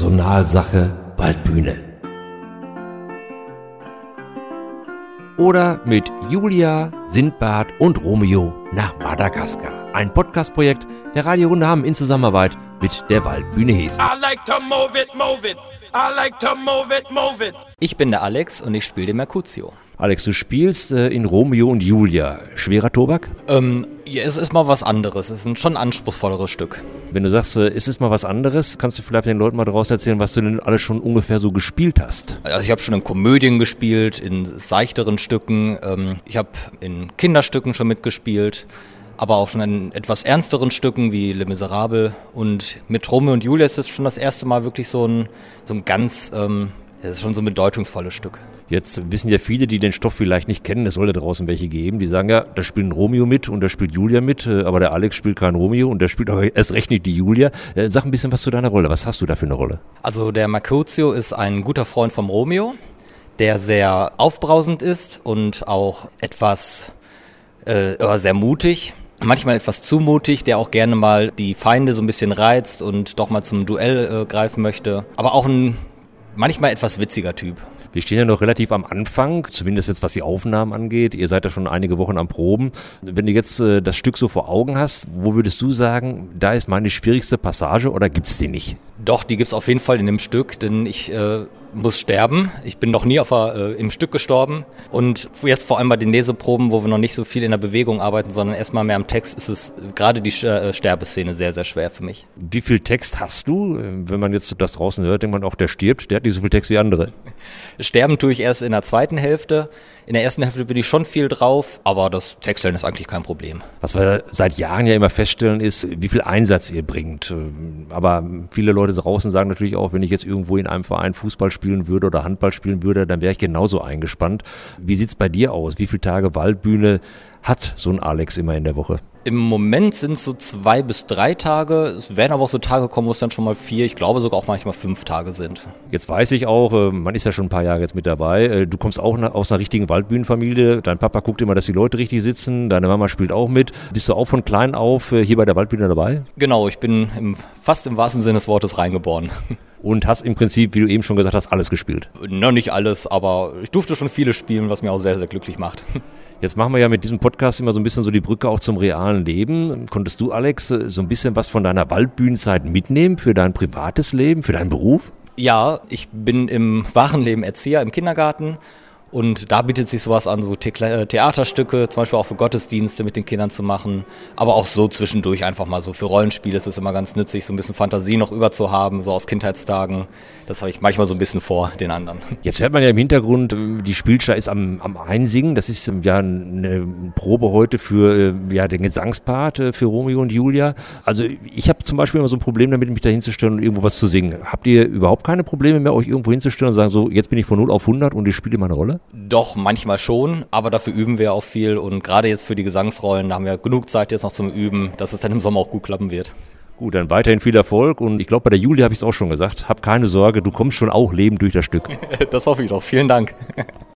Personalsache Waldbühne. Oder mit Julia, Sindbad und Romeo nach Madagaskar. Ein Podcast-Projekt der Radiorunde Hamm in Zusammenarbeit mit der Waldbühne Hessen. I like to move it, move it. I like to move it, move it. Ich bin der Alex und ich spiele den Mercutio. Alex, du spielst in Romeo und Julia. Schwerer Tobak? Ja, es ist mal was anderes. Es ist schon ein anspruchsvolleres Stück. Wenn du sagst, es ist mal was anderes, kannst du vielleicht den Leuten mal daraus erzählen, was du denn alles schon ungefähr so gespielt hast? Also ich habe schon in Komödien gespielt, in seichteren Stücken. Ich habe in Kinderstücken schon mitgespielt, aber auch schon in etwas ernsteren Stücken wie Les Miserables. Und mit Romeo und Julia ist es schon das erste Mal wirklich so ein ganz, das ist schon so ein bedeutungsvolles Stück. Jetzt wissen ja viele, die den Stoff vielleicht nicht kennen, es soll da draußen welche geben, die sagen ja, da spielt ein Romeo mit und da spielt Julia mit, aber der Alex spielt kein Romeo und der spielt auch erst recht nicht die Julia. Sag ein bisschen was zu deiner Rolle, was hast du da für eine Rolle? Also der Mercutio ist ein guter Freund vom Romeo, der sehr aufbrausend ist und auch etwas sehr mutig. Manchmal etwas zu mutig, der auch gerne mal die Feinde so ein bisschen reizt und doch mal zum Duell greifen möchte. Aber auch ein manchmal etwas witziger Typ. Wir stehen ja noch relativ am Anfang, zumindest jetzt was die Aufnahmen angeht. Ihr seid ja schon einige Wochen am Proben. Wenn du jetzt das Stück so vor Augen hast, wo würdest du sagen, da ist meine schwierigste Passage oder gibt's die nicht? Doch, die gibt's auf jeden Fall in dem Stück, denn ich muss sterben. Ich bin noch nie im Stück gestorben. Und jetzt vor allem bei den Leseproben, wo wir noch nicht so viel in der Bewegung arbeiten, sondern erstmal mehr am Text, ist es gerade die Sterbeszene sehr, sehr schwer für mich. Wie viel Text hast du? Wenn man jetzt das draußen hört, denkt man auch, der stirbt, der hat nicht so viel Text wie andere. Sterben tue ich erst in der zweiten Hälfte. In der ersten Hälfte bin ich schon viel drauf, aber das Textlernen ist eigentlich kein Problem. Was wir seit Jahren ja immer feststellen ist, wie viel Einsatz ihr bringt. Aber viele Leute draußen sagen natürlich auch, wenn ich jetzt irgendwo in einem Verein Fußball spielen würde oder Handball spielen würde, dann wäre ich genauso eingespannt. Wie sieht's bei dir aus? Wie viele Tage Waldbühne hat so ein Alex immer in der Woche? Im Moment sind es so 2 bis 3 Tage. Es werden aber auch so Tage kommen, wo es dann schon mal 4, ich glaube sogar auch manchmal 5 Tage sind. Jetzt weiß ich auch, man ist ja schon ein paar Jahre jetzt mit dabei. Du kommst auch aus einer richtigen Waldbühnenfamilie. Dein Papa guckt immer, dass die Leute richtig sitzen. Deine Mama spielt auch mit. Bist du auch von klein auf hier bei der Waldbühne dabei? Genau, ich bin fast im wahrsten Sinne des Wortes reingeboren. Und hast im Prinzip, wie du eben schon gesagt hast, alles gespielt? Noch nicht alles, aber ich durfte schon vieles spielen, was mir auch sehr, sehr glücklich macht. Jetzt machen wir ja mit diesem Podcast immer so ein bisschen so die Brücke auch zum realen Leben. Konntest du, Alex, so ein bisschen was von deiner Waldbühnenzeit mitnehmen für dein privates Leben, für deinen Beruf? Ja, ich bin im wahren Leben Erzieher im Kindergarten. Und da bietet sich sowas an, so Theaterstücke, zum Beispiel auch für Gottesdienste mit den Kindern zu machen. Aber auch so zwischendurch einfach mal so für Rollenspiele ist es immer ganz nützlich, so ein bisschen Fantasie noch über zu haben, so aus Kindheitstagen. Das habe ich manchmal so ein bisschen vor den anderen. Jetzt hört man ja im Hintergrund, die Spielschar ist am Einsingen. Das ist ja eine Probe heute für den Gesangspart für Romeo und Julia. Also ich habe zum Beispiel immer so ein Problem damit, mich da hinzustellen und irgendwo was zu singen. Habt ihr überhaupt keine Probleme mehr, euch irgendwo hinzustellen und sagen so, jetzt bin ich von 0 auf 100 und ich spiele meine Rolle? Doch, manchmal schon, aber dafür üben wir auch viel und gerade jetzt für die Gesangsrollen, da haben wir genug Zeit jetzt noch zum Üben, dass es dann im Sommer auch gut klappen wird. Gut, dann weiterhin viel Erfolg und ich glaube, bei der Julia habe ich es auch schon gesagt, hab keine Sorge, du kommst schon auch lebend durch das Stück. Das hoffe ich doch, vielen Dank.